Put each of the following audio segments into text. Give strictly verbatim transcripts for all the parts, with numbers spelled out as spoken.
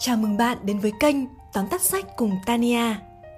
Chào mừng bạn đến với kênh Tóm tắt sách cùng Tania.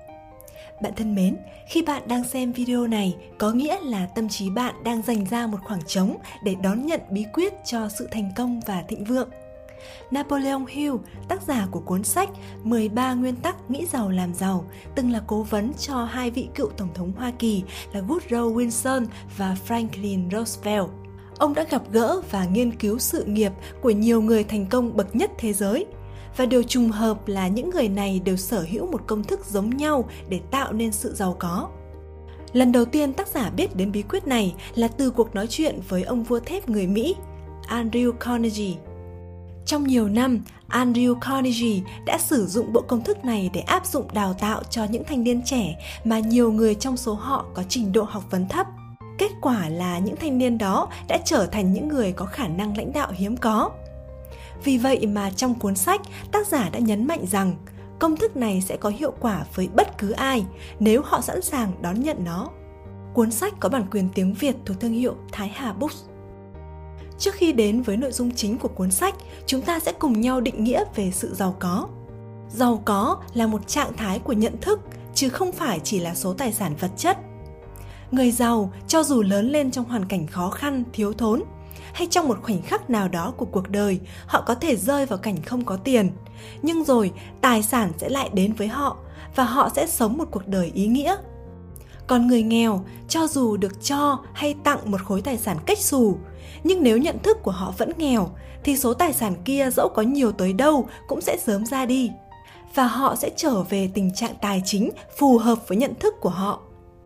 Bạn thân mến, khi bạn đang xem video này, có nghĩa là tâm trí bạn đang dành ra một khoảng trống để đón nhận bí quyết cho sự thành công và thịnh vượng. Napoleon Hill, tác giả của cuốn sách mười ba nguyên tắc nghĩ giàu làm giàu, từng là cố vấn cho hai vị cựu tổng thống Hoa Kỳ là Woodrow Wilson và Franklin Roosevelt. Ông đã gặp gỡ và nghiên cứu sự nghiệp của nhiều người thành công bậc nhất thế giới. Và điều trùng hợp là những người này đều sở hữu một công thức giống nhau để tạo nên sự giàu có. Lần đầu tiên tác giả biết đến bí quyết này là từ cuộc nói chuyện với ông vua thép người Mỹ, Andrew Carnegie. Trong nhiều năm, Andrew Carnegie đã sử dụng bộ công thức này để áp dụng đào tạo cho những thanh niên trẻ mà nhiều người trong số họ có trình độ học vấn thấp. Kết quả là những thanh niên đó đã trở thành những người có khả năng lãnh đạo hiếm có. Vì vậy mà trong cuốn sách, tác giả đã nhấn mạnh rằng công thức này sẽ có hiệu quả với bất cứ ai nếu họ sẵn sàng đón nhận nó. Cuốn sách có bản quyền tiếng Việt thuộc thương hiệu Thái Hà Books. Trước khi đến với nội dung chính của cuốn sách, chúng ta sẽ cùng nhau định nghĩa về sự giàu có. Giàu có là một trạng thái của nhận thức, chứ không phải chỉ là số tài sản vật chất. Người giàu, cho dù lớn lên trong hoàn cảnh khó khăn, thiếu thốn, hay trong một khoảnh khắc nào đó của cuộc đời, họ có thể rơi vào cảnh không có tiền. Nhưng rồi, tài sản sẽ lại đến với họ và họ sẽ sống một cuộc đời ý nghĩa. Còn người nghèo, cho dù được cho hay tặng một khối tài sản cách xù, nhưng nếu nhận thức của họ vẫn nghèo, thì số tài sản kia dẫu có nhiều tới đâu cũng sẽ sớm ra đi. Và họ sẽ trở về tình trạng tài chính phù hợp với nhận thức của họ.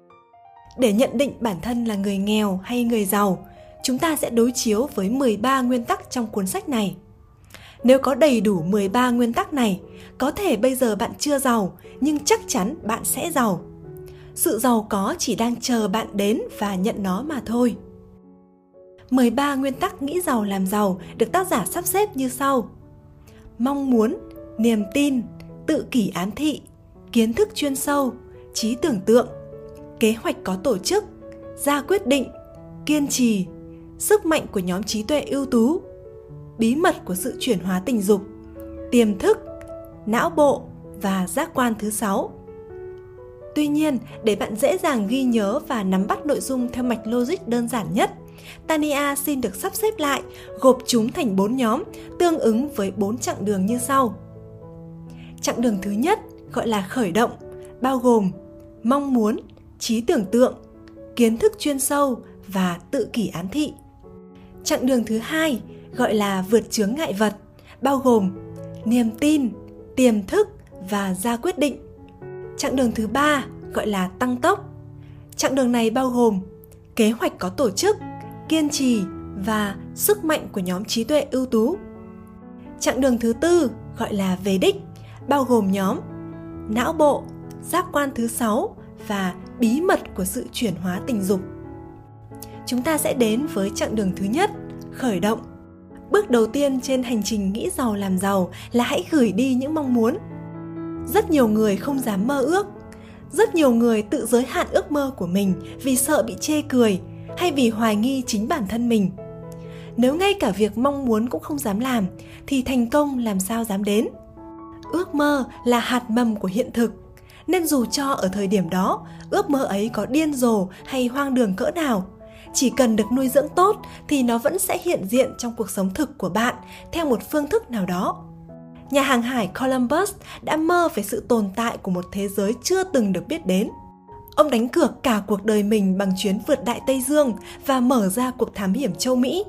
Để nhận định bản thân là người nghèo hay người giàu, chúng ta sẽ đối chiếu với mười ba nguyên tắc trong cuốn sách này. Nếu có đầy đủ mười ba nguyên tắc này, có thể bây giờ bạn chưa giàu, nhưng chắc chắn bạn sẽ giàu. Sự giàu có chỉ đang chờ bạn đến và nhận nó mà thôi. mười ba nguyên tắc nghĩ giàu làm giàu được tác giả sắp xếp như sau: mong muốn, niềm tin, tự kỷ ám thị, kiến thức chuyên sâu, trí tưởng tượng, kế hoạch có tổ chức, ra quyết định, kiên trì, sức mạnh của nhóm trí tuệ ưu tú, bí mật của sự chuyển hóa tình dục, tiềm thức, não bộ và giác quan thứ sáu. Tuy nhiên, để bạn dễ dàng ghi nhớ và nắm bắt nội dung theo mạch logic đơn giản nhất, Tania xin được sắp xếp lại, gộp chúng thành bốn nhóm tương ứng với bốn chặng đường như sau. Chặng đường thứ nhất gọi là khởi động, bao gồm mong muốn, trí tưởng tượng, kiến thức chuyên sâu và tự kỷ ám thị. Chặng đường thứ hai gọi là vượt chướng ngại vật, bao gồm niềm tin, tiềm thức và ra quyết định. Chặng đường thứ ba gọi là tăng tốc. Chặng đường này bao gồm kế hoạch có tổ chức, kiên trì và sức mạnh của nhóm trí tuệ ưu tú. Chặng đường thứ tư gọi là về đích, bao gồm nhóm não bộ, giác quan thứ sáu và bí mật của sự chuyển hóa tình dục. Chúng ta sẽ đến với chặng đường thứ nhất, khởi động. Bước đầu tiên trên hành trình nghĩ giàu làm giàu là hãy gửi đi những mong muốn. Rất nhiều người không dám mơ ước. Rất nhiều người tự giới hạn ước mơ của mình vì sợ bị chê cười hay vì hoài nghi chính bản thân mình. Nếu ngay cả việc mong muốn cũng không dám làm, thì thành công làm sao dám đến? Ước mơ là hạt mầm của hiện thực, nên dù cho ở thời điểm đó, ước mơ ấy có điên rồ hay hoang đường cỡ nào, chỉ cần được nuôi dưỡng tốt thì nó vẫn sẽ hiện diện trong cuộc sống thực của bạn theo một phương thức nào đó. Nhà hàng hải Columbus đã mơ về sự tồn tại của một thế giới chưa từng được biết đến. Ông đánh cược cả cuộc đời mình bằng chuyến vượt Đại Tây Dương và mở ra cuộc thám hiểm châu Mỹ.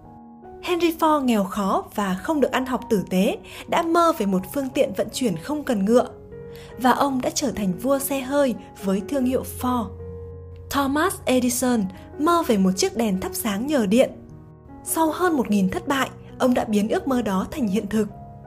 Henry Ford nghèo khó và không được ăn học tử tế đã mơ về một phương tiện vận chuyển không cần ngựa. Và ông đã trở thành vua xe hơi với thương hiệu Ford. Thomas Edison mơ về một chiếc đèn thắp sáng nhờ điện. Sau hơn một nghìn thất bại, ông đã biến ước mơ đó thành hiện thực.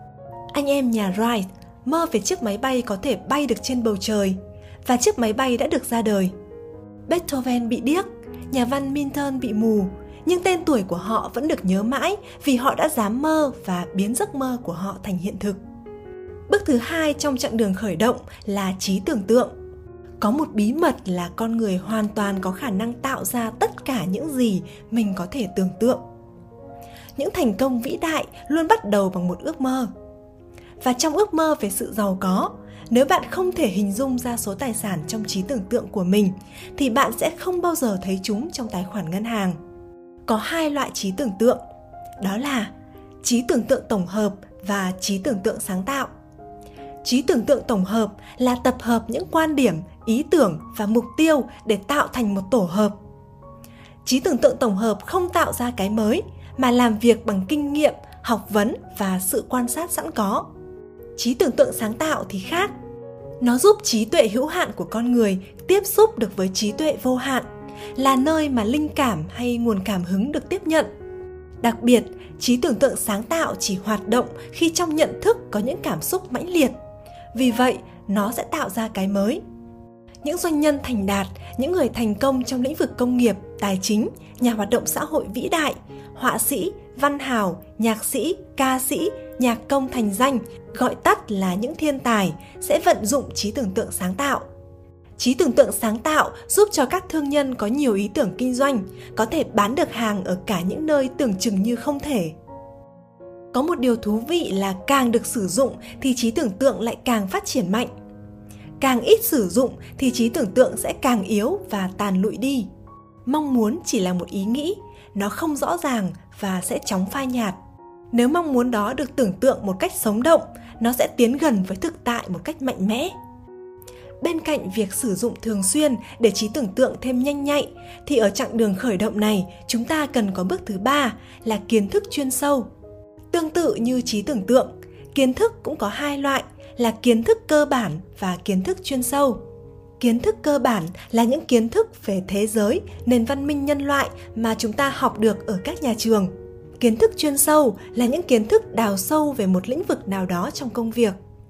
Anh em nhà Wright mơ về chiếc máy bay có thể bay được trên bầu trời, và chiếc máy bay đã được ra đời. Beethoven bị điếc, nhà văn Milton bị mù, nhưng tên tuổi của họ vẫn được nhớ mãi vì họ đã dám mơ và biến giấc mơ của họ thành hiện thực. Bước thứ hai trong chặng đường khởi động là trí tưởng tượng. Có một bí mật là con người hoàn toàn có khả năng tạo ra tất cả những gì mình có thể tưởng tượng. Những thành công vĩ đại luôn bắt đầu bằng một ước mơ. Và trong ước mơ về sự giàu có, nếu bạn không thể hình dung ra số tài sản trong trí tưởng tượng của mình, thì bạn sẽ không bao giờ thấy chúng trong tài khoản ngân hàng. Có hai loại trí tưởng tượng, đó là trí tưởng tượng tổng hợp và trí tưởng tượng sáng tạo. Trí tưởng tượng tổng hợp là tập hợp những quan điểm, ý tưởng và mục tiêu để tạo thành một tổ hợp. Trí tưởng tượng tổng hợp không tạo ra cái mới, mà làm việc bằng kinh nghiệm, học vấn và sự quan sát sẵn có. Trí tưởng tượng sáng tạo thì khác. Nó giúp trí tuệ hữu hạn của con người tiếp xúc được với trí tuệ vô hạn, là nơi mà linh cảm hay nguồn cảm hứng được tiếp nhận. Đặc biệt, trí tưởng tượng sáng tạo chỉ hoạt động khi trong nhận thức có những cảm xúc mãnh liệt. Vì vậy, nó sẽ tạo ra cái mới. Những doanh nhân thành đạt, những người thành công trong lĩnh vực công nghiệp, tài chính, nhà hoạt động xã hội vĩ đại, họa sĩ, văn hào, nhạc sĩ, ca sĩ, nhạc công thành danh, gọi tắt là những thiên tài, sẽ vận dụng trí tưởng tượng sáng tạo. Trí tưởng tượng sáng tạo giúp cho các thương nhân có nhiều ý tưởng kinh doanh, có thể bán được hàng ở cả những nơi tưởng chừng như không thể. Có một điều thú vị là càng được sử dụng thì trí tưởng tượng lại càng phát triển mạnh. Càng ít sử dụng thì trí tưởng tượng sẽ càng yếu và tàn lụi đi. Mong muốn chỉ là một ý nghĩ, nó không rõ ràng và sẽ chóng phai nhạt. Nếu mong muốn đó được tưởng tượng một cách sống động, nó sẽ tiến gần với thực tại một cách mạnh mẽ. Bên cạnh việc sử dụng thường xuyên để trí tưởng tượng thêm nhanh nhạy, thì ở chặng đường khởi động này, chúng ta cần có bước thứ ba là kiến thức chuyên sâu. Tương tự như trí tưởng tượng, kiến thức cũng có hai loại là kiến thức cơ bản và kiến thức chuyên sâu. Kiến thức cơ bản là những kiến thức về thế giới, nền văn minh nhân loại mà chúng ta học được ở các nhà trường. Kiến thức chuyên sâu là những kiến thức đào sâu về một lĩnh vực nào đó trong công việc.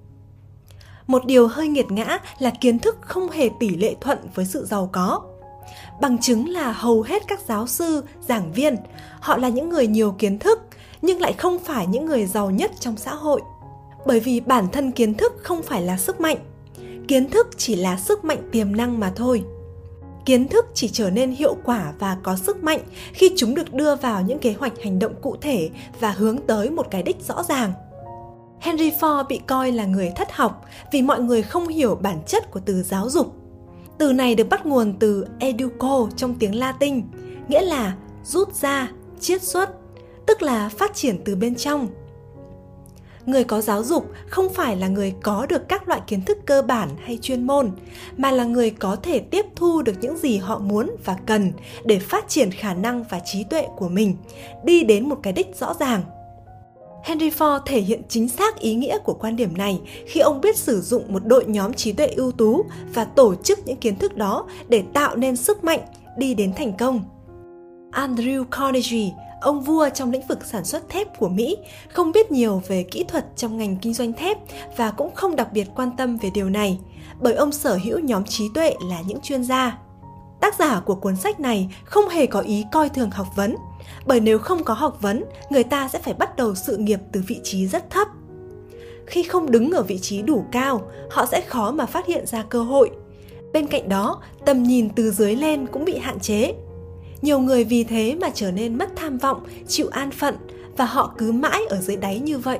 Một điều hơi nghiệt ngã là kiến thức không hề tỷ lệ thuận với sự giàu có. Bằng chứng là hầu hết các giáo sư, giảng viên, họ là những người nhiều kiến thức, nhưng lại không phải những người giàu nhất trong xã hội. Bởi vì bản thân kiến thức không phải là sức mạnh. Kiến thức chỉ là sức mạnh tiềm năng mà thôi. Kiến thức chỉ trở nên hiệu quả và có sức mạnh khi chúng được đưa vào những kế hoạch hành động cụ thể và hướng tới một cái đích rõ ràng. Henry Ford bị coi là người thất học vì mọi người không hiểu bản chất của từ giáo dục. Từ này được bắt nguồn từ educo trong tiếng Latin, nghĩa là rút ra, chiết xuất, tức là phát triển từ bên trong. Người có giáo dục không phải là người có được các loại kiến thức cơ bản hay chuyên môn, mà là người có thể tiếp thu được những gì họ muốn và cần để phát triển khả năng và trí tuệ của mình, đi đến một cái đích rõ ràng. Henry Ford thể hiện chính xác ý nghĩa của quan điểm này khi ông biết sử dụng một đội nhóm trí tuệ ưu tú và tổ chức những kiến thức đó để tạo nên sức mạnh, đi đến thành công. Andrew Carnegie, ông vua trong lĩnh vực sản xuất thép của Mỹ, không biết nhiều về kỹ thuật trong ngành kinh doanh thép và cũng không đặc biệt quan tâm về điều này, bởi ông sở hữu nhóm trí tuệ là những chuyên gia. Tác giả của cuốn sách này không hề có ý coi thường học vấn, bởi nếu không có học vấn, người ta sẽ phải bắt đầu sự nghiệp từ vị trí rất thấp. Khi không đứng ở vị trí đủ cao, họ sẽ khó mà phát hiện ra cơ hội. Bên cạnh đó, tầm nhìn từ dưới lên cũng bị hạn chế. Nhiều người vì thế mà trở nên mất tham vọng, chịu an phận và họ cứ mãi ở dưới đáy như vậy.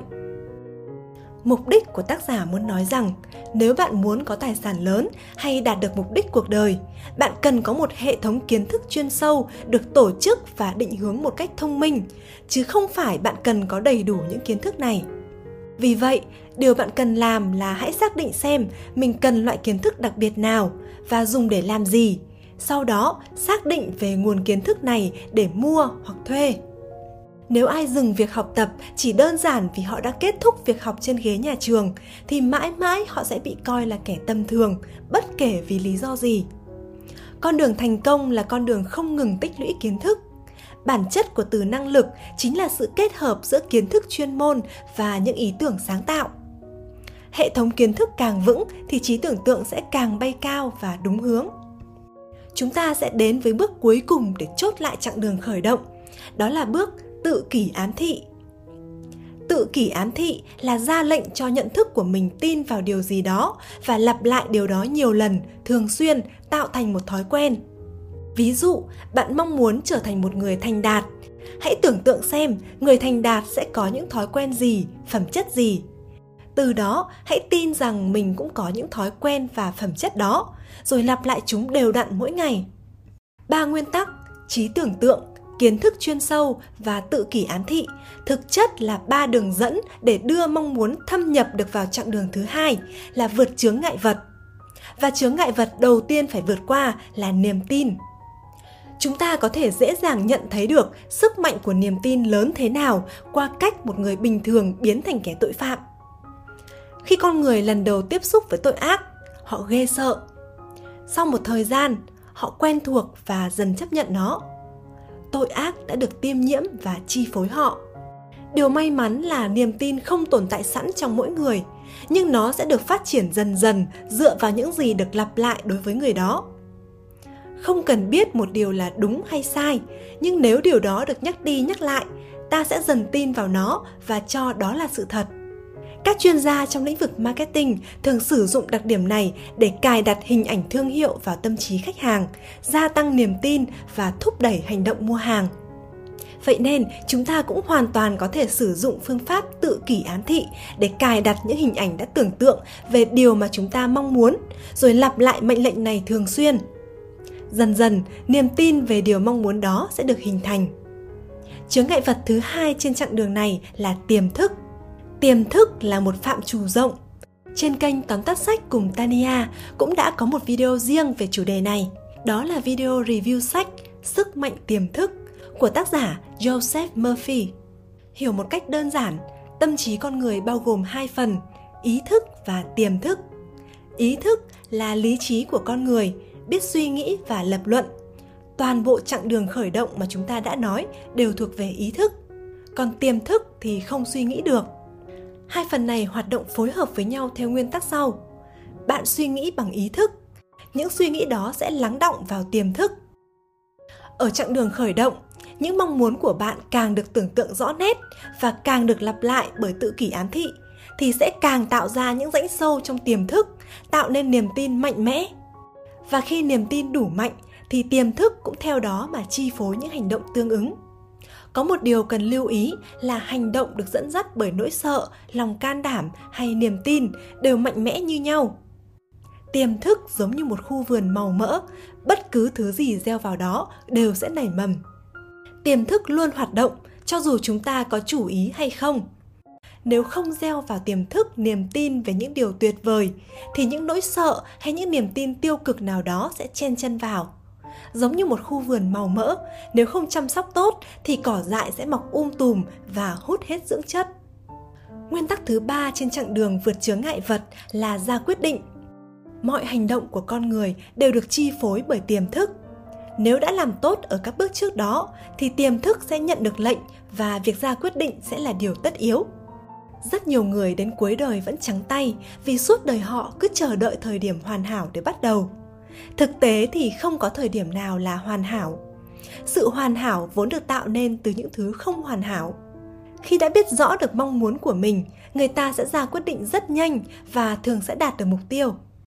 Mục đích của tác giả muốn nói rằng, nếu bạn muốn có tài sản lớn hay đạt được mục đích cuộc đời, bạn cần có một hệ thống kiến thức chuyên sâu được tổ chức và định hướng một cách thông minh, chứ không phải bạn cần có đầy đủ những kiến thức này. Vì vậy, điều bạn cần làm là hãy xác định xem mình cần loại kiến thức đặc biệt nào và dùng để làm gì. Sau đó, xác định về nguồn kiến thức này để mua hoặc thuê. Nếu ai dừng việc học tập chỉ đơn giản vì họ đã kết thúc việc học trên ghế nhà trường, thì mãi mãi họ sẽ bị coi là kẻ tầm thường, bất kể vì lý do gì. Con đường thành công là con đường không ngừng tích lũy kiến thức. Bản chất của từ năng lực chính là sự kết hợp giữa kiến thức chuyên môn và những ý tưởng sáng tạo. Hệ thống kiến thức càng vững thì trí tưởng tượng sẽ càng bay cao và đúng hướng. Chúng ta sẽ đến với bước cuối cùng để chốt lại chặng đường khởi động. Đó là bước tự kỷ ám thị. Tự kỷ ám thị là ra lệnh cho nhận thức của mình tin vào điều gì đó và lặp lại điều đó nhiều lần, thường xuyên, tạo thành một thói quen. Ví dụ, bạn mong muốn trở thành một người thành đạt. Hãy tưởng tượng xem người thành đạt sẽ có những thói quen gì, phẩm chất gì. Từ đó, hãy tin rằng mình cũng có những thói quen và phẩm chất đó, rồi lặp lại chúng đều đặn mỗi ngày. Ba nguyên tắc, trí tưởng tượng, kiến thức chuyên sâu và tự kỷ ám thị thực chất là ba đường dẫn để đưa mong muốn thâm nhập được vào chặng đường thứ hai là vượt chướng ngại vật. Và chướng ngại vật đầu tiên phải vượt qua là niềm tin. Chúng ta có thể dễ dàng nhận thấy được sức mạnh của niềm tin lớn thế nào qua cách một người bình thường biến thành kẻ tội phạm. Khi con người lần đầu tiếp xúc với tội ác, họ ghê sợ. Sau một thời gian, họ quen thuộc và dần chấp nhận nó. Tội ác đã được tiêm nhiễm và chi phối họ. Điều may mắn là niềm tin không tồn tại sẵn trong mỗi người, nhưng nó sẽ được phát triển dần dần dựa vào những gì được lặp lại đối với người đó. Không cần biết một điều là đúng hay sai, nhưng nếu điều đó được nhắc đi nhắc lại, ta sẽ dần tin vào nó và cho đó là sự thật. Các chuyên gia trong lĩnh vực marketing thường sử dụng đặc điểm này để cài đặt hình ảnh thương hiệu vào tâm trí khách hàng, gia tăng niềm tin và thúc đẩy hành động mua hàng. Vậy nên, chúng ta cũng hoàn toàn có thể sử dụng phương pháp tự kỷ ám thị để cài đặt những hình ảnh đã tưởng tượng về điều mà chúng ta mong muốn, rồi lặp lại mệnh lệnh này thường xuyên. Dần dần, niềm tin về điều mong muốn đó sẽ được hình thành. Chướng ngại vật thứ hai trên chặng đường này là tiềm thức. Tiềm thức là một phạm trù rộng. Trên kênh Tóm tắt sách cùng Tania cũng đã có một video riêng về chủ đề này. Đó là video review sách Sức mạnh tiềm thức của tác giả Joseph Murphy. Hiểu một cách đơn giản, tâm trí con người bao gồm hai phần, ý thức và tiềm thức. Ý thức là lý trí của con người, biết suy nghĩ và lập luận. Toàn bộ chặng đường khởi động mà chúng ta đã nói đều thuộc về ý thức. Còn tiềm thức thì không suy nghĩ được. Hai phần này hoạt động phối hợp với nhau theo nguyên tắc sau. Bạn suy nghĩ bằng ý thức. Những suy nghĩ đó sẽ lắng đọng vào tiềm thức. Ở chặng đường khởi động, những mong muốn của bạn càng được tưởng tượng rõ nét và càng được lặp lại bởi tự kỷ ám thị, thì sẽ càng tạo ra những rãnh sâu trong tiềm thức, tạo nên niềm tin mạnh mẽ. Và khi niềm tin đủ mạnh, thì tiềm thức cũng theo đó mà chi phối những hành động tương ứng. Có một điều cần lưu ý là hành động được dẫn dắt bởi nỗi sợ, lòng can đảm hay niềm tin đều mạnh mẽ như nhau. Tiềm thức giống như một khu vườn màu mỡ, bất cứ thứ gì gieo vào đó đều sẽ nảy mầm. Tiềm thức luôn hoạt động, cho dù chúng ta có chủ ý hay không. Nếu không gieo vào tiềm thức niềm tin về những điều tuyệt vời, thì những nỗi sợ hay những niềm tin tiêu cực nào đó sẽ chen chân vào. Giống như một khu vườn màu mỡ, nếu không chăm sóc tốt thì cỏ dại sẽ mọc um tùm và hút hết dưỡng chất. Nguyên tắc thứ ba trên chặng đường vượt chướng ngại vật là ra quyết định. Mọi hành động của con người đều được chi phối bởi tiềm thức. Nếu đã làm tốt ở các bước trước đó, thì tiềm thức sẽ nhận được lệnh và việc ra quyết định sẽ là điều tất yếu. Rất nhiều người đến cuối đời vẫn trắng tay vì suốt đời họ cứ chờ đợi thời điểm hoàn hảo để bắt đầu. Thực tế thì không có thời điểm nào là hoàn hảo. Sự hoàn hảo vốn được tạo nên từ những thứ không hoàn hảo. Khi đã biết rõ được mong muốn của mình, người ta sẽ ra quyết định rất nhanh và thường sẽ đạt được mục tiêu.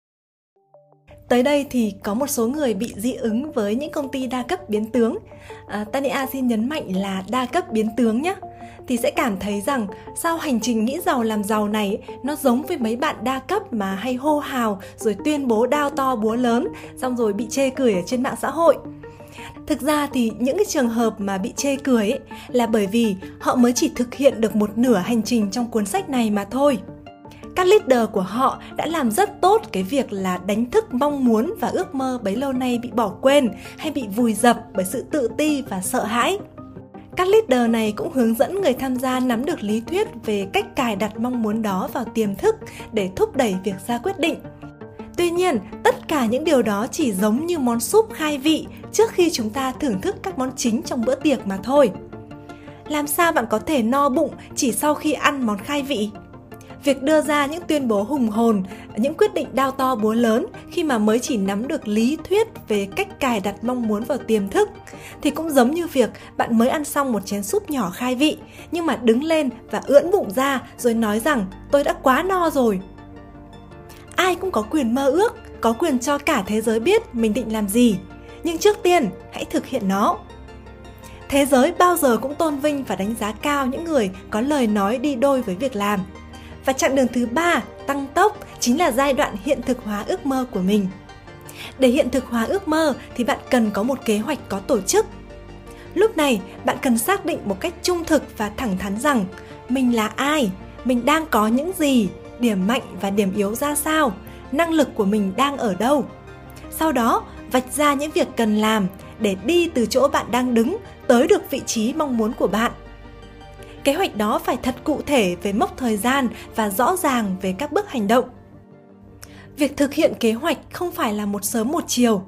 Tới đây thì có một số người bị dị ứng với những công ty đa cấp biến tướng. À, Tania xin nhấn mạnh là đa cấp biến tướng nhé. Thì sẽ cảm thấy rằng sao hành trình nghĩ giàu làm giàu này nó giống với mấy bạn đa cấp mà hay hô hào rồi tuyên bố đao to búa lớn, xong rồi bị chê cười ở trên mạng xã hội. Thực ra thì những cái trường hợp mà bị chê cười ấy là bởi vì họ mới chỉ thực hiện được một nửa hành trình trong cuốn sách này mà thôi. Các leader của họ đã làm rất tốt cái việc là đánh thức mong muốn và ước mơ bấy lâu nay bị bỏ quên hay bị vùi dập bởi sự tự ti và sợ hãi. Các leader này cũng hướng dẫn người tham gia nắm được lý thuyết về cách cài đặt mong muốn đó vào tiềm thức để thúc đẩy việc ra quyết định. Tuy nhiên, tất cả những điều đó chỉ giống như món súp khai vị trước khi chúng ta thưởng thức các món chính trong bữa tiệc mà thôi. Làm sao bạn có thể no bụng chỉ sau khi ăn món khai vị? Việc đưa ra những tuyên bố hùng hồn, những quyết định đao to búa lớn khi mà mới chỉ nắm được lý thuyết về cách cài đặt mong muốn vào tiềm thức thì cũng giống như việc bạn mới ăn xong một chén súp nhỏ khai vị nhưng mà đứng lên và ưỡn bụng ra rồi nói rằng tôi đã quá no rồi. Ai cũng có quyền mơ ước, có quyền cho cả thế giới biết mình định làm gì, nhưng trước tiên hãy thực hiện nó. Thế giới bao giờ cũng tôn vinh và đánh giá cao những người có lời nói đi đôi với việc làm. Và chặng đường thứ ba, tăng tốc, chính là giai đoạn hiện thực hóa ước mơ của mình. Để hiện thực hóa ước mơ thì bạn cần có một kế hoạch có tổ chức. Lúc này, bạn cần xác định một cách trung thực và thẳng thắn rằng mình là ai, mình đang có những gì, điểm mạnh và điểm yếu ra sao, năng lực của mình đang ở đâu. Sau đó, vạch ra những việc cần làm để đi từ chỗ bạn đang đứng tới được vị trí mong muốn của bạn. Kế hoạch đó phải thật cụ thể về mốc thời gian và rõ ràng về các bước hành động. Việc thực hiện kế hoạch không phải là một sớm một chiều.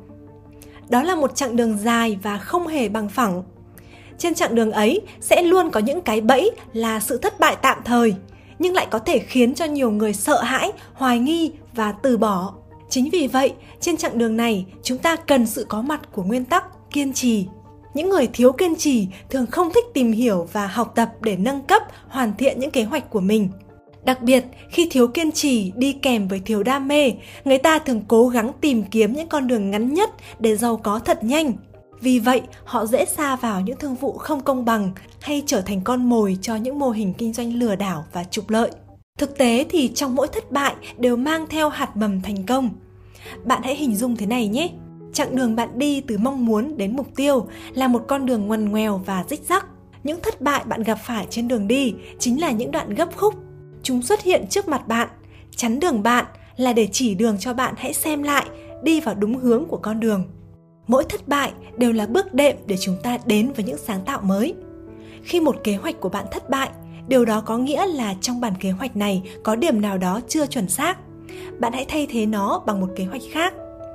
Đó là một chặng đường dài và không hề bằng phẳng. Trên chặng đường ấy sẽ luôn có những cái bẫy là sự thất bại tạm thời, nhưng lại có thể khiến cho nhiều người sợ hãi, hoài nghi và từ bỏ. Chính vì vậy, trên chặng đường này, chúng ta cần sự có mặt của nguyên tắc kiên trì. Những người thiếu kiên trì thường không thích tìm hiểu và học tập để nâng cấp, hoàn thiện những kế hoạch của mình. Đặc biệt, khi thiếu kiên trì đi kèm với thiếu đam mê, người ta thường cố gắng tìm kiếm những con đường ngắn nhất để giàu có thật nhanh. Vì vậy, họ dễ sa vào những thương vụ không công bằng hay trở thành con mồi cho những mô hình kinh doanh lừa đảo và trục lợi. Thực tế thì trong mỗi thất bại đều mang theo hạt mầm thành công. Bạn hãy hình dung thế này nhé. Chặng đường bạn đi từ mong muốn đến mục tiêu là một con đường ngoằn ngoèo và rích rắc. Những thất bại bạn gặp phải trên đường đi chính là những đoạn gấp khúc. Chúng xuất hiện trước mặt bạn, chắn đường bạn là để chỉ đường cho bạn hãy xem lại, đi vào đúng hướng của con đường. Mỗi thất bại đều là bước đệm để chúng ta đến với những sáng tạo mới. Khi một kế hoạch của bạn thất bại, điều đó có nghĩa là trong bản kế hoạch này có điểm nào đó chưa chuẩn xác. Bạn hãy thay thế nó bằng một kế hoạch khác.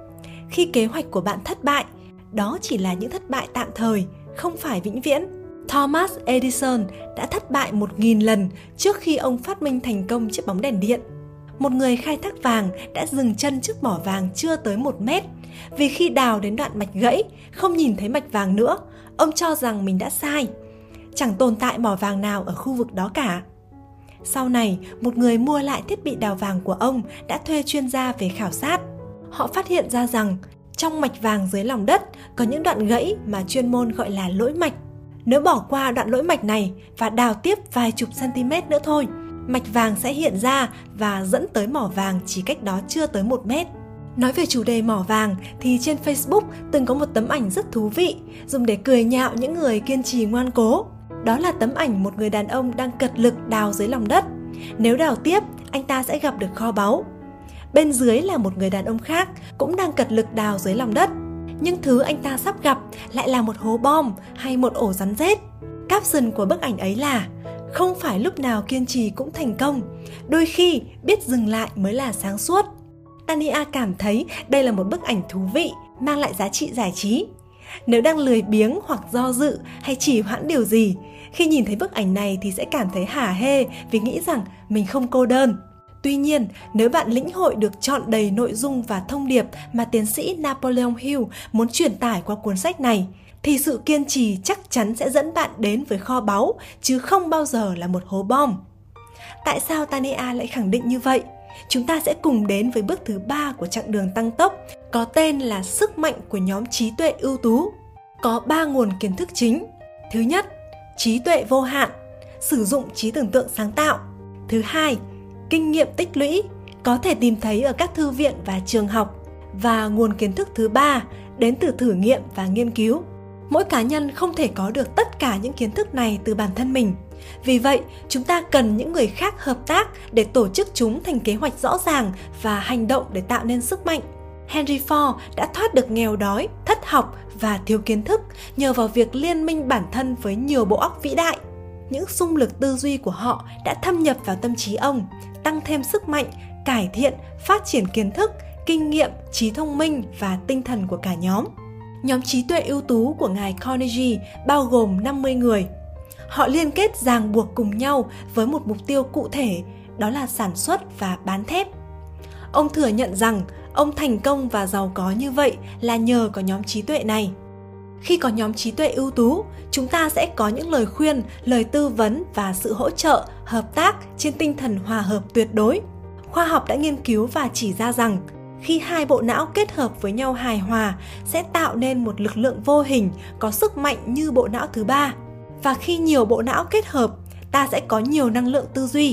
Khi kế hoạch của bạn thất bại, đó chỉ là những thất bại tạm thời, không phải vĩnh viễn. Thomas Edison đã thất bại một nghìn lần trước khi ông phát minh thành công chiếc bóng đèn điện. Một người khai thác vàng đã dừng chân trước mỏ vàng chưa tới một mét, vì khi đào đến đoạn mạch gãy, không nhìn thấy mạch vàng nữa, ông cho rằng mình đã sai. Chẳng tồn tại mỏ vàng nào ở khu vực đó cả. Sau này, một người mua lại thiết bị đào vàng của ông đã thuê chuyên gia về khảo sát. Họ phát hiện ra rằng trong mạch vàng dưới lòng đất có những đoạn gãy mà chuyên môn gọi là lỗi mạch. Nếu bỏ qua đoạn lỗi mạch này và đào tiếp vài chục cm nữa thôi, mạch vàng sẽ hiện ra và dẫn tới mỏ vàng chỉ cách đó chưa tới một mét. Nói về chủ đề mỏ vàng thì trên Facebook từng có một tấm ảnh rất thú vị dùng để cười nhạo những người kiên trì ngoan cố. Đó là tấm ảnh một người đàn ông đang cật lực đào dưới lòng đất. Nếu đào tiếp, anh ta sẽ gặp được kho báu. Bên dưới là một người đàn ông khác cũng đang cật lực đào dưới lòng đất. Nhưng thứ anh ta sắp gặp lại là một hố bom hay một ổ rắn rết. Caption của bức ảnh ấy là: không phải lúc nào kiên trì cũng thành công, đôi khi biết dừng lại mới là sáng suốt. Tania cảm thấy đây là một bức ảnh thú vị, mang lại giá trị giải trí. Nếu đang lười biếng hoặc do dự hay trì hoãn điều gì, khi nhìn thấy bức ảnh này thì sẽ cảm thấy hả hê vì nghĩ rằng mình không cô đơn. Tuy nhiên, nếu bạn lĩnh hội được trọn đầy nội dung và thông điệp mà tiến sĩ Napoleon Hill muốn truyền tải qua cuốn sách này, thì sự kiên trì chắc chắn sẽ dẫn bạn đến với kho báu, chứ không bao giờ là một hố bom. Tại sao Tania lại khẳng định như vậy? Chúng ta sẽ cùng đến với bước thứ ba của chặng đường tăng tốc, có tên là sức mạnh của nhóm trí tuệ ưu tú. Có ba nguồn kiến thức chính. Thứ nhất, trí tuệ vô hạn, sử dụng trí tưởng tượng sáng tạo. Thứ hai, kinh nghiệm tích lũy, có thể tìm thấy ở các thư viện và trường học. Và nguồn kiến thức thứ ba, đến từ thử nghiệm và nghiên cứu. Mỗi cá nhân không thể có được tất cả những kiến thức này từ bản thân mình. Vì vậy, chúng ta cần những người khác hợp tác để tổ chức chúng thành kế hoạch rõ ràng và hành động để tạo nên sức mạnh. Henry Ford đã thoát được nghèo đói, thất học và thiếu kiến thức nhờ vào việc liên minh bản thân với nhiều bộ óc vĩ đại. Những xung lực tư duy của họ đã thâm nhập vào tâm trí ông, tăng thêm sức mạnh, cải thiện, phát triển kiến thức, kinh nghiệm, trí thông minh và tinh thần của cả nhóm. Nhóm trí tuệ ưu tú của ngài Carnegie bao gồm năm mươi người. Họ liên kết ràng buộc cùng nhau với một mục tiêu cụ thể, đó là sản xuất và bán thép. Ông thừa nhận rằng ông thành công và giàu có như vậy là nhờ có nhóm trí tuệ này. Khi có nhóm trí tuệ ưu tú, chúng ta sẽ có những lời khuyên, lời tư vấn và sự hỗ trợ, hợp tác trên tinh thần hòa hợp tuyệt đối. Khoa học đã nghiên cứu và chỉ ra rằng khi hai bộ não kết hợp với nhau hài hòa sẽ tạo nên một lực lượng vô hình có sức mạnh như bộ não thứ ba. Và khi nhiều bộ não kết hợp, ta sẽ có nhiều năng lượng tư duy.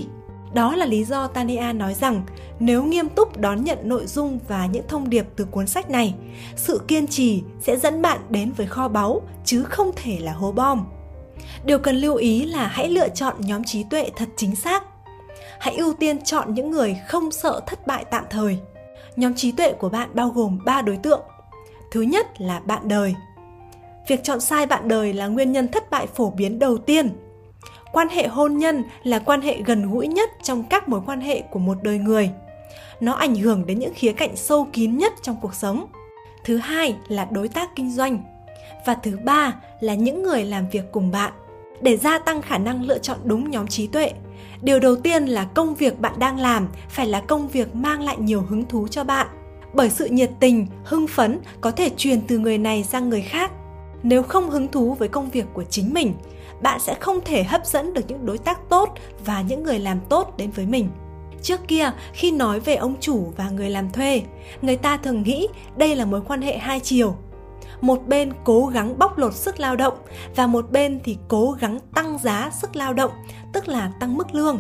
Đó là lý do Tania nói rằng nếu nghiêm túc đón nhận nội dung và những thông điệp từ cuốn sách này, sự kiên trì sẽ dẫn bạn đến với kho báu chứ không thể là hố bom. Điều cần lưu ý là hãy lựa chọn nhóm trí tuệ thật chính xác. Hãy ưu tiên chọn những người không sợ thất bại tạm thời. Nhóm trí tuệ của bạn bao gồm ba đối tượng. Thứ nhất là bạn đời. Việc chọn sai bạn đời là nguyên nhân thất bại phổ biến đầu tiên. Quan hệ hôn nhân là quan hệ gần gũi nhất trong các mối quan hệ của một đời người. Nó ảnh hưởng đến những khía cạnh sâu kín nhất trong cuộc sống. Thứ hai là đối tác kinh doanh. Và thứ ba là những người làm việc cùng bạn. Để gia tăng khả năng lựa chọn đúng nhóm trí tuệ, điều đầu tiên là công việc bạn đang làm phải là công việc mang lại nhiều hứng thú cho bạn. Bởi sự nhiệt tình, hưng phấn có thể truyền từ người này sang người khác. Nếu không hứng thú với công việc của chính mình, bạn sẽ không thể hấp dẫn được những đối tác tốt và những người làm tốt đến với mình. Trước kia, khi nói về ông chủ và người làm thuê, người ta thường nghĩ đây là mối quan hệ hai chiều. Một bên cố gắng bóc lột sức lao động và một bên thì cố gắng tăng giá sức lao động, tức là tăng mức lương.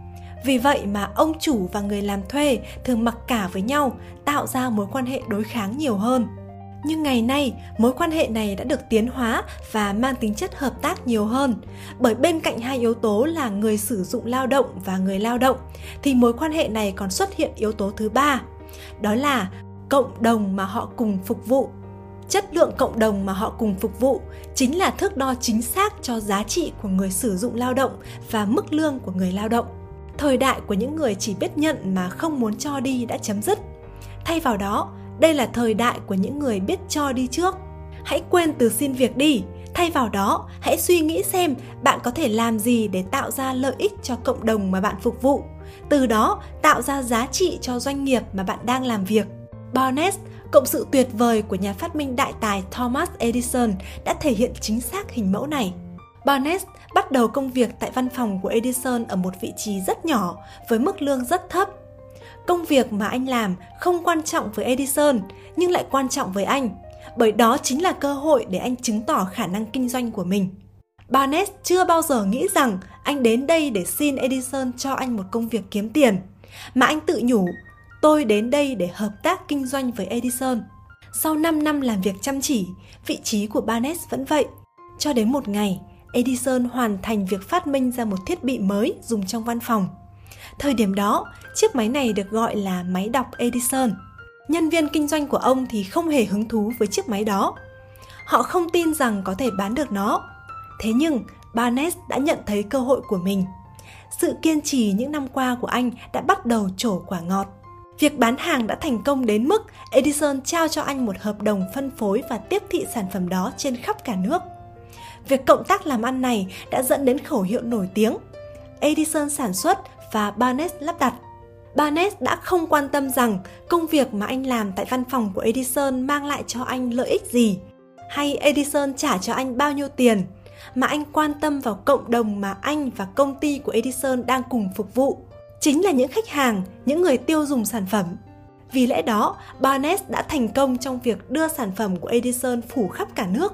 Vì vậy mà ông chủ và người làm thuê thường mặc cả với nhau, tạo ra mối quan hệ đối kháng nhiều hơn. Nhưng ngày nay, mối quan hệ này đã được tiến hóa và mang tính chất hợp tác nhiều hơn. Bởi bên cạnh hai yếu tố là người sử dụng lao động và người lao động, thì mối quan hệ này còn xuất hiện yếu tố thứ ba. Đó là cộng đồng mà họ cùng phục vụ. Chất lượng cộng đồng mà họ cùng phục vụ chính là thước đo chính xác cho giá trị của người sử dụng lao động và mức lương của người lao động. Thời đại của những người chỉ biết nhận mà không muốn cho đi đã chấm dứt. Thay vào đó, đây là thời đại của những người biết cho đi trước. Hãy quên từ xin việc đi. Thay vào đó, hãy suy nghĩ xem bạn có thể làm gì để tạo ra lợi ích cho cộng đồng mà bạn phục vụ. Từ đó, tạo ra giá trị cho doanh nghiệp mà bạn đang làm việc. Barnes, cộng sự tuyệt vời của nhà phát minh đại tài Thomas Edison đã thể hiện chính xác hình mẫu này. Barnes bắt đầu công việc tại văn phòng của Edison ở một vị trí rất nhỏ với mức lương rất thấp. Công việc mà anh làm không quan trọng với Edison nhưng lại quan trọng với anh, bởi đó chính là cơ hội để anh chứng tỏ khả năng kinh doanh của mình. Barnes chưa bao giờ nghĩ rằng anh đến đây để xin Edison cho anh một công việc kiếm tiền, mà anh tự nhủ, tôi đến đây để hợp tác kinh doanh với Edison. Sau năm năm làm việc chăm chỉ, vị trí của Barnes vẫn vậy. Cho đến một ngày, Edison hoàn thành việc phát minh ra một thiết bị mới dùng trong văn phòng. Thời điểm đó, chiếc máy này được gọi là máy đọc Edison. Nhân viên kinh doanh của ông thì không hề hứng thú với chiếc máy đó. Họ không tin rằng có thể bán được nó. Thế nhưng, Barnes đã nhận thấy cơ hội của mình. Sự kiên trì những năm qua của anh đã bắt đầu trổ quả ngọt. Việc bán hàng đã thành công đến mức Edison trao cho anh một hợp đồng phân phối và tiếp thị sản phẩm đó trên khắp cả nước. Việc cộng tác làm ăn này đã dẫn đến khẩu hiệu nổi tiếng. Edison sản xuất và Barnes lắp đặt. Barnes đã không quan tâm rằng công việc mà anh làm tại văn phòng của Edison mang lại cho anh lợi ích gì, hay Edison trả cho anh bao nhiêu tiền, mà anh quan tâm vào cộng đồng mà anh và công ty của Edison đang cùng phục vụ. Chính là những khách hàng, những người tiêu dùng sản phẩm. Vì lẽ đó, Barnes đã thành công trong việc đưa sản phẩm của Edison phủ khắp cả nước.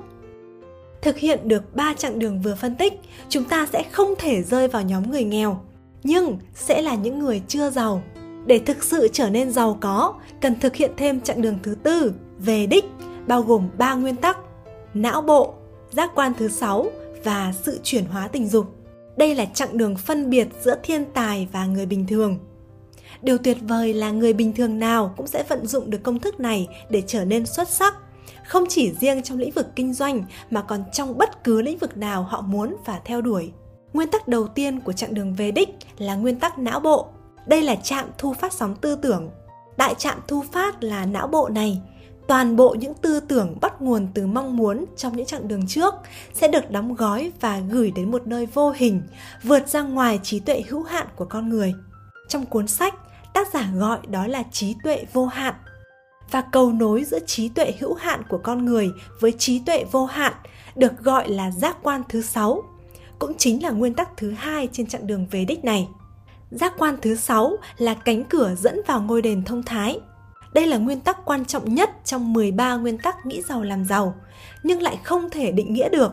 Thực hiện được ba chặng đường vừa phân tích, chúng ta sẽ không thể rơi vào nhóm người nghèo, nhưng sẽ là những người chưa giàu. Để thực sự trở nên giàu có, cần thực hiện thêm chặng đường thứ tư, về đích, bao gồm ba nguyên tắc: não bộ, giác quan thứ sáu và sự chuyển hóa tình dục. Đây là chặng đường phân biệt giữa thiên tài và người bình thường. Điều tuyệt vời là người bình thường nào cũng sẽ vận dụng được công thức này để trở nên xuất sắc, không chỉ riêng trong lĩnh vực kinh doanh mà còn trong bất cứ lĩnh vực nào họ muốn và theo đuổi. Nguyên tắc đầu tiên của chặng đường về đích là nguyên tắc não bộ. Đây là trạm thu phát sóng tư tưởng. Tại trạm thu phát là não bộ này, toàn bộ những tư tưởng bắt nguồn từ mong muốn trong những chặng đường trước sẽ được đóng gói và gửi đến một nơi vô hình, vượt ra ngoài trí tuệ hữu hạn của con người. Trong cuốn sách, tác giả gọi đó là trí tuệ vô hạn. Và cầu nối giữa trí tuệ hữu hạn của con người với trí tuệ vô hạn được gọi là giác quan thứ sáu, cũng chính là nguyên tắc thứ hai trên chặng đường về đích này. Giác quan thứ sáu là cánh cửa dẫn vào ngôi đền thông thái. Đây là nguyên tắc quan trọng nhất trong mười ba nguyên tắc nghĩ giàu làm giàu, nhưng lại không thể định nghĩa được.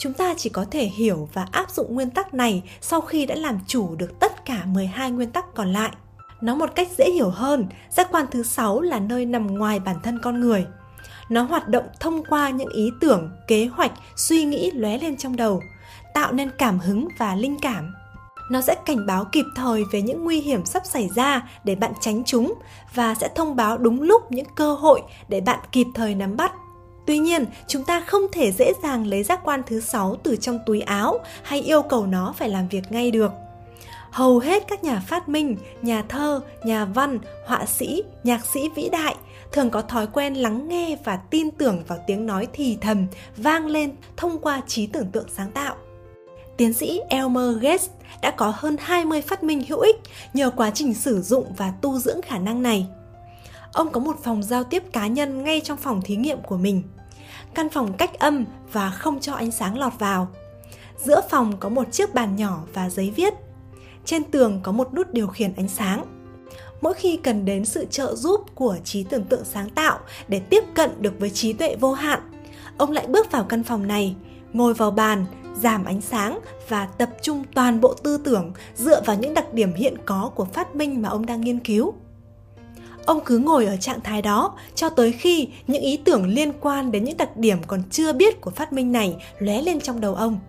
Chúng ta chỉ có thể hiểu và áp dụng nguyên tắc này sau khi đã làm chủ được tất cả mười hai nguyên tắc còn lại. Nói một cách dễ hiểu hơn, giác quan thứ sáu là nơi nằm ngoài bản thân con người. Nó hoạt động thông qua những ý tưởng, kế hoạch, suy nghĩ lóe lên trong đầu, tạo nên cảm hứng và linh cảm. Nó sẽ cảnh báo kịp thời về những nguy hiểm sắp xảy ra để bạn tránh chúng và sẽ thông báo đúng lúc những cơ hội để bạn kịp thời nắm bắt. Tuy nhiên, chúng ta không thể dễ dàng lấy giác quan thứ sáu từ trong túi áo hay yêu cầu nó phải làm việc ngay được. Hầu hết các nhà phát minh, nhà thơ, nhà văn, họa sĩ, nhạc sĩ vĩ đại thường có thói quen lắng nghe và tin tưởng vào tiếng nói thì thầm vang lên thông qua trí tưởng tượng sáng tạo. Tiến sĩ Elmer Gates đã có hơn hai mươi phát minh hữu ích nhờ quá trình sử dụng và tu dưỡng khả năng này. Ông có một phòng giao tiếp cá nhân ngay trong phòng thí nghiệm của mình. Căn phòng cách âm và không cho ánh sáng lọt vào. Giữa phòng có một chiếc bàn nhỏ và giấy viết. Trên tường có một nút điều khiển ánh sáng. Mỗi khi cần đến sự trợ giúp của trí tưởng tượng sáng tạo để tiếp cận được với trí tuệ vô hạn, ông lại bước vào căn phòng này, ngồi vào bàn, giảm ánh sáng và tập trung toàn bộ tư tưởng dựa vào những đặc điểm hiện có của phát minh mà ông đang nghiên cứu. Ông cứ ngồi ở trạng thái đó cho tới khi những ý tưởng liên quan đến những đặc điểm còn chưa biết của phát minh này lóe lên trong đầu ông.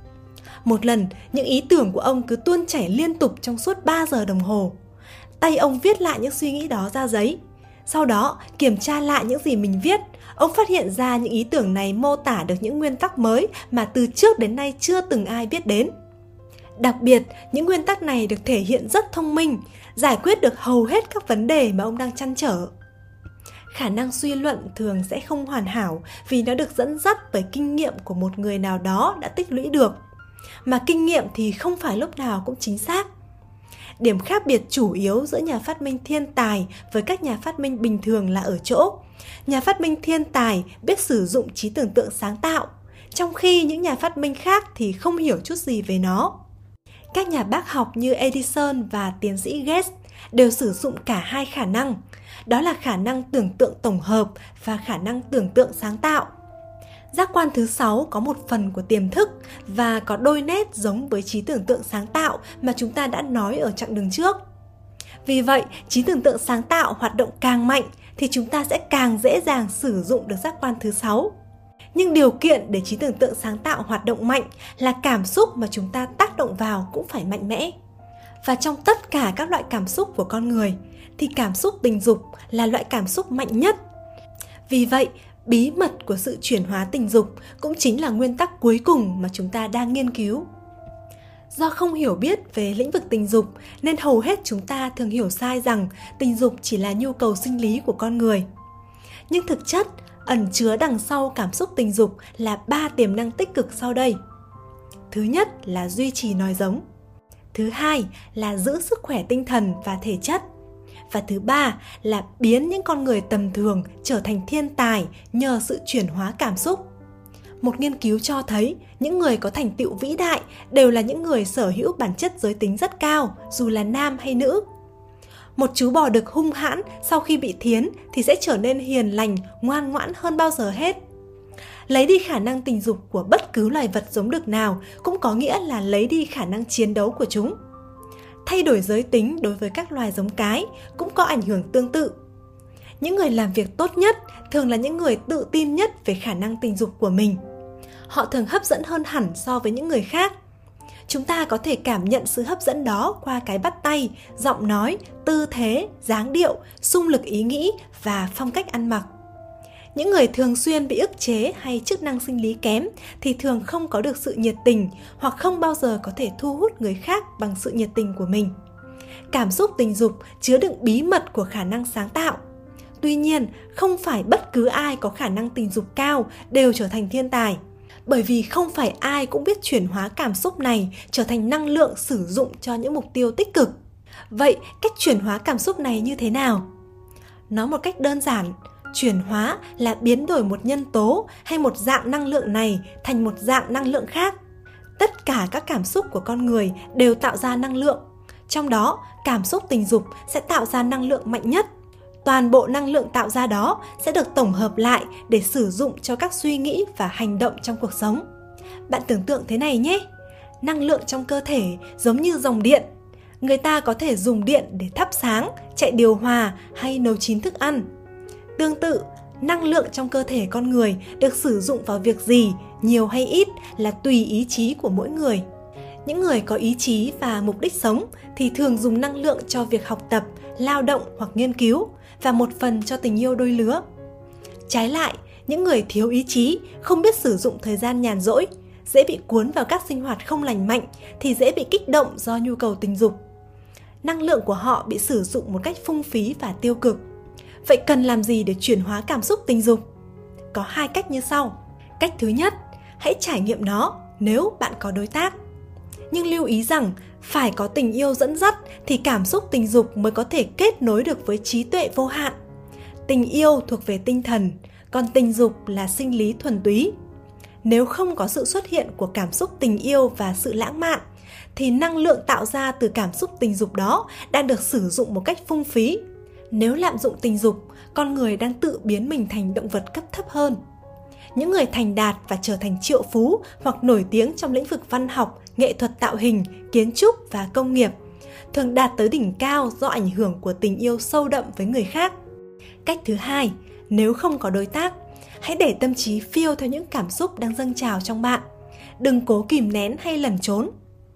Một lần, những ý tưởng của ông cứ tuôn chảy liên tục trong suốt ba giờ đồng hồ. Tay ông viết lại những suy nghĩ đó ra giấy. Sau đó, kiểm tra lại những gì mình viết, ông phát hiện ra những ý tưởng này mô tả được những nguyên tắc mới mà từ trước đến nay chưa từng ai biết đến. Đặc biệt, những nguyên tắc này được thể hiện rất thông minh, giải quyết được hầu hết các vấn đề mà ông đang trăn trở. Khả năng suy luận thường sẽ không hoàn hảo vì nó được dẫn dắt bởi kinh nghiệm của một người nào đó đã tích lũy được. Mà kinh nghiệm thì không phải lúc nào cũng chính xác. Điểm khác biệt chủ yếu giữa nhà phát minh thiên tài với các nhà phát minh bình thường là ở chỗ nhà phát minh thiên tài biết sử dụng trí tưởng tượng sáng tạo, trong khi những nhà phát minh khác thì không hiểu chút gì về nó. Các nhà bác học như Edison và tiến sĩ Gates đều sử dụng cả hai khả năng, đó là khả năng tưởng tượng tổng hợp và khả năng tưởng tượng sáng tạo. Giác quan thứ sáu có một phần của tiềm thức và có đôi nét giống với trí tưởng tượng sáng tạo mà chúng ta đã nói ở chặng đường trước. Vì vậy, trí tưởng tượng sáng tạo hoạt động càng mạnh thì chúng ta sẽ càng dễ dàng sử dụng được giác quan thứ sáu. Nhưng điều kiện để trí tưởng tượng sáng tạo hoạt động mạnh là cảm xúc mà chúng ta tác động vào cũng phải mạnh mẽ. Và trong tất cả các loại cảm xúc của con người thì cảm xúc tình dục là loại cảm xúc mạnh nhất. Vì vậy, bí mật của sự chuyển hóa tình dục cũng chính là nguyên tắc cuối cùng mà chúng ta đang nghiên cứu. Do không hiểu biết về lĩnh vực tình dục nên hầu hết chúng ta thường hiểu sai rằng tình dục chỉ là nhu cầu sinh lý của con người. Nhưng thực chất, ẩn chứa đằng sau cảm xúc tình dục là ba tiềm năng tích cực sau đây. Thứ nhất là duy trì nòi giống. Thứ hai là giữ sức khỏe tinh thần và thể chất. Và thứ ba là biến những con người tầm thường trở thành thiên tài nhờ sự chuyển hóa cảm xúc. Một nghiên cứu cho thấy những người có thành tựu vĩ đại đều là những người sở hữu bản chất giới tính rất cao, dù là nam hay nữ. Một chú bò đực hung hãn sau khi bị thiến thì sẽ trở nên hiền lành, ngoan ngoãn hơn bao giờ hết. Lấy đi khả năng tình dục của bất cứ loài vật giống đực nào cũng có nghĩa là lấy đi khả năng chiến đấu của chúng. Thay đổi giới tính đối với các loài giống cái cũng có ảnh hưởng tương tự. Những người làm việc tốt nhất thường là những người tự tin nhất về khả năng tình dục của mình. Họ thường hấp dẫn hơn hẳn so với những người khác. Chúng ta có thể cảm nhận sự hấp dẫn đó qua cái bắt tay, giọng nói, tư thế, dáng điệu, xung lực ý nghĩ và phong cách ăn mặc. Những người thường xuyên bị ức chế hay chức năng sinh lý kém thì thường không có được sự nhiệt tình hoặc không bao giờ có thể thu hút người khác bằng sự nhiệt tình của mình. Cảm xúc tình dục chứa đựng bí mật của khả năng sáng tạo. Tuy nhiên, không phải bất cứ ai có khả năng tình dục cao đều trở thành thiên tài, bởi vì không phải ai cũng biết chuyển hóa cảm xúc này trở thành năng lượng sử dụng cho những mục tiêu tích cực. Vậy, cách chuyển hóa cảm xúc này như thế nào? Nói một cách đơn giản, chuyển hóa là biến đổi một nhân tố hay một dạng năng lượng này thành một dạng năng lượng khác. Tất cả các cảm xúc của con người đều tạo ra năng lượng. Trong đó, cảm xúc tình dục sẽ tạo ra năng lượng mạnh nhất. Toàn bộ năng lượng tạo ra đó sẽ được tổng hợp lại để sử dụng cho các suy nghĩ và hành động trong cuộc sống. Bạn tưởng tượng thế này nhé, năng lượng trong cơ thể giống như dòng điện. Người ta có thể dùng điện để thắp sáng, chạy điều hòa hay nấu chín thức ăn. Tương tự, năng lượng trong cơ thể con người được sử dụng vào việc gì, nhiều hay ít là tùy ý chí của mỗi người. Những người có ý chí và mục đích sống thì thường dùng năng lượng cho việc học tập, lao động hoặc nghiên cứu và một phần cho tình yêu đôi lứa. Trái lại, những người thiếu ý chí, không biết sử dụng thời gian nhàn rỗi, dễ bị cuốn vào các sinh hoạt không lành mạnh thì dễ bị kích động do nhu cầu tình dục. Năng lượng của họ bị sử dụng một cách phung phí và tiêu cực. Vậy cần làm gì để chuyển hóa cảm xúc tình dục? Có hai cách như sau. Cách thứ nhất, hãy trải nghiệm nó nếu bạn có đối tác. Nhưng lưu ý rằng, phải có tình yêu dẫn dắt thì cảm xúc tình dục mới có thể kết nối được với trí tuệ vô hạn. Tình yêu thuộc về tinh thần, còn tình dục là sinh lý thuần túy. Nếu không có sự xuất hiện của cảm xúc tình yêu và sự lãng mạn, thì năng lượng tạo ra từ cảm xúc tình dục đó đang được sử dụng một cách phung phí. Nếu lạm dụng tình dục, con người đang tự biến mình thành động vật cấp thấp hơn. Những người thành đạt và trở thành triệu phú hoặc nổi tiếng trong lĩnh vực văn học, nghệ thuật tạo hình, kiến trúc và công nghiệp thường đạt tới đỉnh cao do ảnh hưởng của tình yêu sâu đậm với người khác. Cách thứ hai, nếu không có đối tác, hãy để tâm trí phiêu theo những cảm xúc đang dâng trào trong bạn. Đừng cố kìm nén hay lẩn trốn.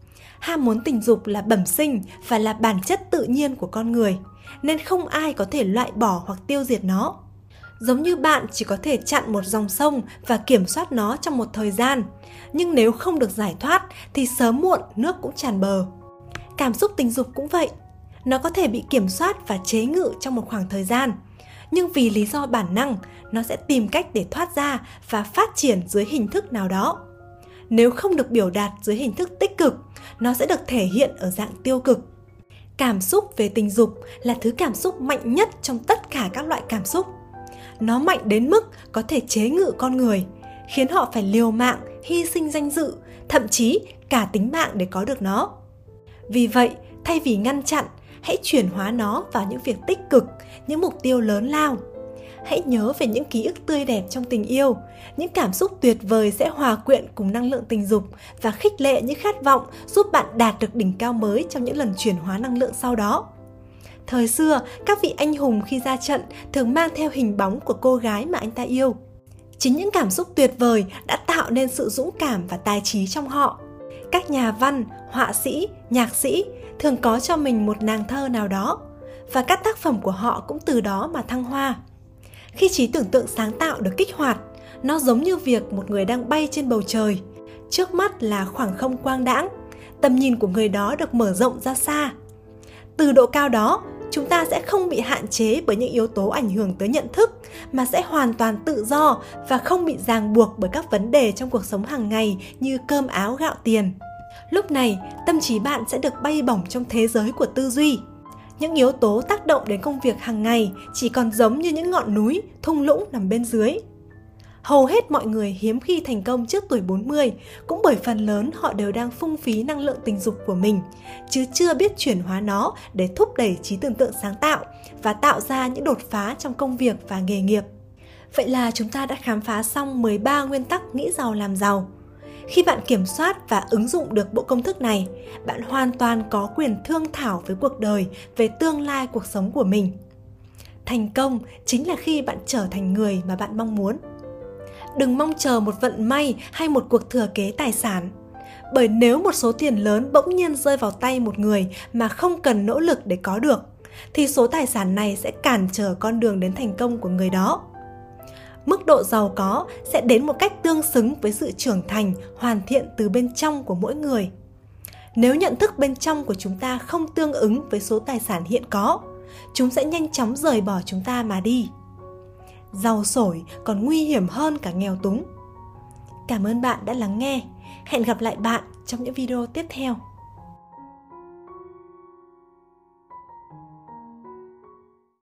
Ham muốn tình dục là bẩm sinh và là bản chất tự nhiên của con người, nên không ai có thể loại bỏ hoặc tiêu diệt nó. Giống như bạn chỉ có thể chặn một dòng sông và kiểm soát nó trong một thời gian, nhưng nếu không được giải thoát thì sớm muộn nước cũng tràn bờ. Cảm xúc tình dục cũng vậy, nó có thể bị kiểm soát và chế ngự trong một khoảng thời gian, nhưng vì lý do bản năng, nó sẽ tìm cách để thoát ra và phát triển dưới hình thức nào đó. Nếu không được biểu đạt dưới hình thức tích cực, nó sẽ được thể hiện ở dạng tiêu cực. Cảm xúc về tình dục là thứ cảm xúc mạnh nhất trong tất cả các loại cảm xúc. Nó mạnh đến mức có thể chế ngự con người, khiến họ phải liều mạng, hy sinh danh dự, thậm chí cả tính mạng để có được nó. Vì vậy, thay vì ngăn chặn, hãy chuyển hóa nó vào những việc tích cực, những mục tiêu lớn lao. Hãy nhớ về những ký ức tươi đẹp trong tình yêu, những cảm xúc tuyệt vời sẽ hòa quyện cùng năng lượng tình dục và khích lệ những khát vọng giúp bạn đạt được đỉnh cao mới trong những lần chuyển hóa năng lượng sau đó. Thời xưa, các vị anh hùng khi ra trận thường mang theo hình bóng của cô gái mà anh ta yêu. Chính những cảm xúc tuyệt vời đã tạo nên sự dũng cảm và tài trí trong họ. Các nhà văn, họa sĩ, nhạc sĩ thường có cho mình một nàng thơ nào đó, và các tác phẩm của họ cũng từ đó mà thăng hoa. Khi trí tưởng tượng sáng tạo được kích hoạt, nó giống như việc một người đang bay trên bầu trời. Trước mắt là khoảng không quang đãng, tầm nhìn của người đó được mở rộng ra xa. Từ độ cao đó, chúng ta sẽ không bị hạn chế bởi những yếu tố ảnh hưởng tới nhận thức, mà sẽ hoàn toàn tự do và không bị ràng buộc bởi các vấn đề trong cuộc sống hàng ngày như cơm áo gạo tiền. Lúc này, tâm trí bạn sẽ được bay bổng trong thế giới của tư duy. Những yếu tố tác động đến công việc hàng ngày chỉ còn giống như những ngọn núi, thung lũng nằm bên dưới. Hầu hết mọi người hiếm khi thành công trước tuổi bốn mươi, cũng bởi phần lớn họ đều đang phung phí năng lượng tình dục của mình, chứ chưa biết chuyển hóa nó để thúc đẩy trí tưởng tượng sáng tạo và tạo ra những đột phá trong công việc và nghề nghiệp. Vậy là chúng ta đã khám phá xong mười ba nguyên tắc nghĩ giàu làm giàu. Khi bạn kiểm soát và ứng dụng được bộ công thức này, bạn hoàn toàn có quyền thương thảo với cuộc đời về tương lai cuộc sống của mình. Thành công chính là khi bạn trở thành người mà bạn mong muốn. Đừng mong chờ một vận may hay một cuộc thừa kế tài sản. Bởi nếu một số tiền lớn bỗng nhiên rơi vào tay một người mà không cần nỗ lực để có được, thì số tài sản này sẽ cản trở con đường đến thành công của người đó. Mức độ giàu có sẽ đến một cách tương xứng với sự trưởng thành, hoàn thiện từ bên trong của mỗi người. Nếu nhận thức bên trong của chúng ta không tương ứng với số tài sản hiện có, chúng sẽ nhanh chóng rời bỏ chúng ta mà đi. Giàu sổi còn nguy hiểm hơn cả nghèo túng. Cảm ơn bạn đã lắng nghe. Hẹn gặp lại bạn trong những video tiếp theo.